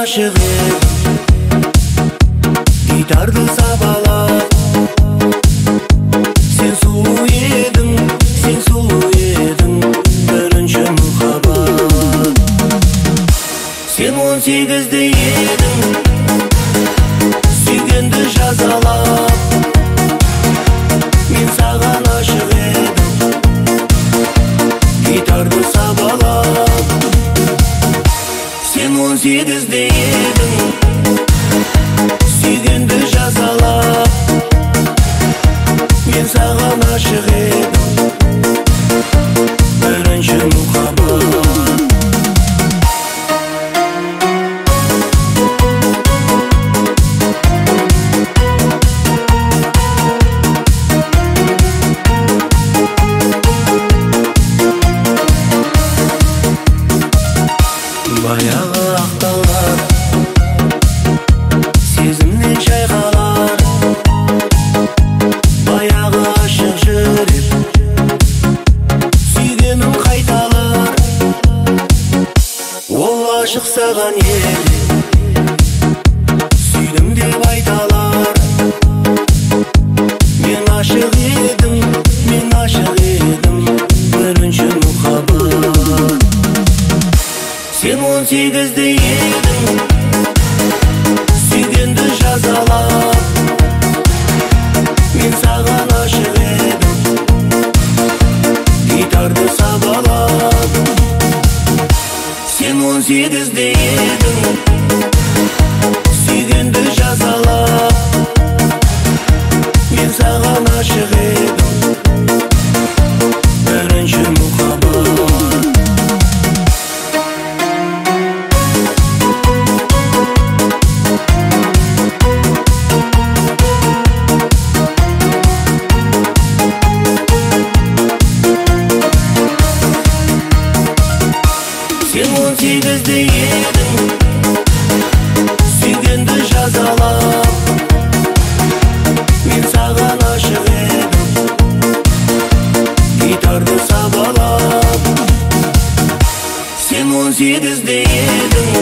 ашық едім, гитарды сабалап. Сен сұлу едің, сен сұлу едің, бірінші мұхаббат. Сен 18-де едің, сүйгенді жазалап. Мен саған ашық едім, гитарды сабалап. Сен 18-де едің, сүйгенді жазалап. Мен саған ашық едім, бірінші мұхаббат. Баяғы ақталар, сезімнен шайқалар. Баяғы ашық жүрек, сүйгенім қайталар. Ол ашық саған еле, сүйдім деп айталар. Мен ашық едім, мен ашық едім, бірінші мұхаббат. Сен 18-де едің, сүйгенді жазалап. Мен саған ашық едім, гитарды сабалап. Сен 18-де едің, сүйгенді жазалап. Мен саған ашық едім, бірінші мұхаббат. Сен 18-де едің, сүйгенді жазалап. Мен саған ашық едім, гитарды сабалап. Сен 18-де едің,